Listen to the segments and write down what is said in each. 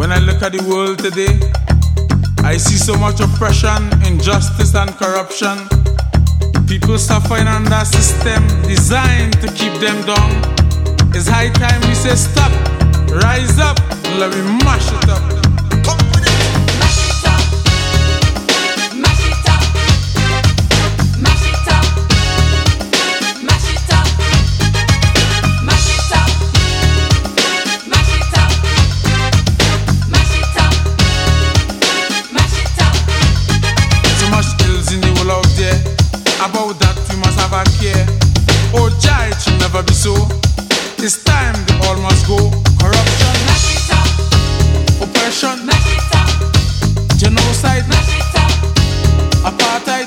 When I look at the world today, I see so much oppression, injustice and corruption. People suffering under a system designed to keep them down. It's high time we say stop, rise up, and let me mash it up. About that we must have a care. Oh Jah, it should never be so. It's time the all must go. Corruption, oppression, genocide, apartheid.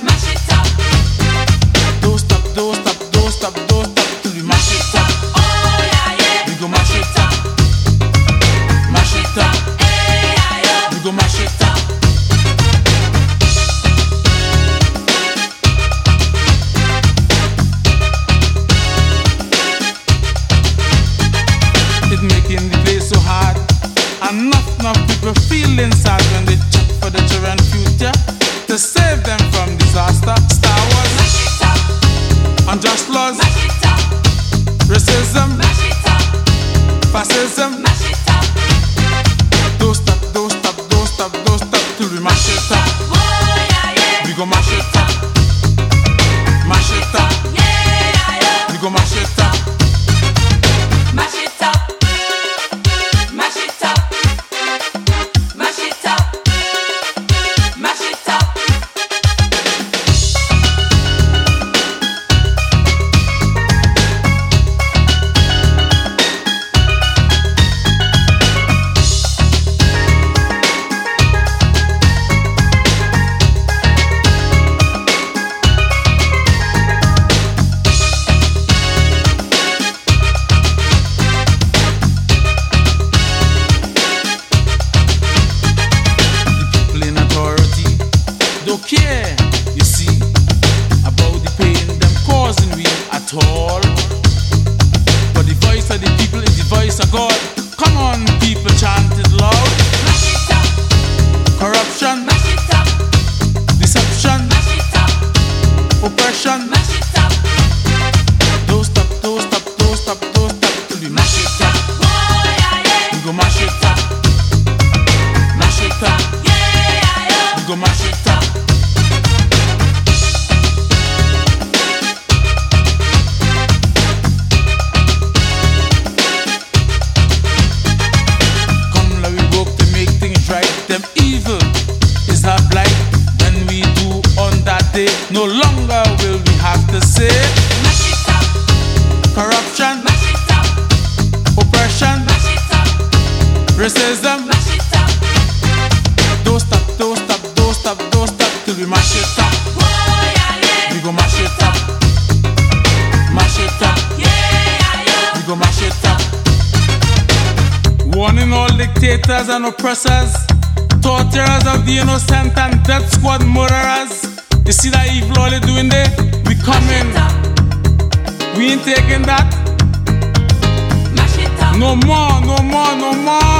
Don't stop, don't stop, don't stop, don't stop till we mash it up. Oh yeah, yeah. We go mash it up. Mash it up. We go mash it up. Making the place so hard. Enough people feeling sad when they check for the children's future to save them from disaster. Star Wars, unjust laws, racism, fascism. Don't stop, don't stop, don't stop, don't stop till we mash it up. We go mash it up. Mash it up. We go mash it up. Mash it up. Mash it up. Mash it up. Mash it up. Don't care, you see, about the pain them causing we at all. But the voice of the people is the voice of God. Come on, people, chant it loud. Mash it up. Corruption, Mash it up. deception, Mash it up. oppression. Mash it up. Don't stop, don't stop, don't stop, don't stop till we mash it up. Oh yeah, yeah. We go mash it up. Mash it up. Yeah. We go mash it up. Right, them evil is our blight. When we do on that day, no longer will we have to say Mash it up. corruption, Mash it up. oppression, Mash it up. racism. Mash it up. Don't stop, don't stop, don't stop, don't stop till we mash it up. Oh yeah, yeah. We go mash it up. Mash it up. Yeah. We go mash it up. Warning all dictators and oppressors, torturers of the innocent and death squad murderers. You see that evil all they doing there? We coming. We ain't taking that. Mash it up. No more, no more, no more.